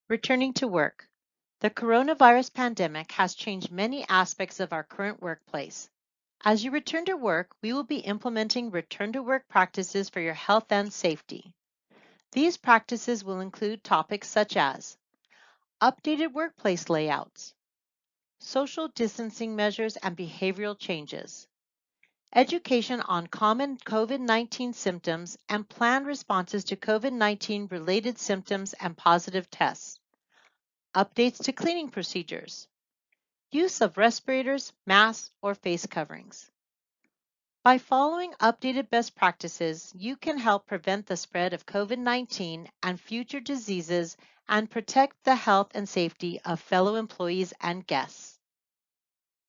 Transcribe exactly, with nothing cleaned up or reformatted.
Returning to work. The coronavirus pandemic has changed many aspects of our current workplace. As you return to work, we will be implementing return to work practices for your health and safety. These practices will include topics such as updated workplace layouts, social distancing measures and behavioral changes, education on common COVID nineteen symptoms and planned responses to COVID nineteen related symptoms and positive tests, updates to cleaning procedures, use of respirators, masks, or face coverings. By following updated best practices, you can help prevent the spread of COVID nineteen and future diseases and protect the health and safety of fellow employees and guests.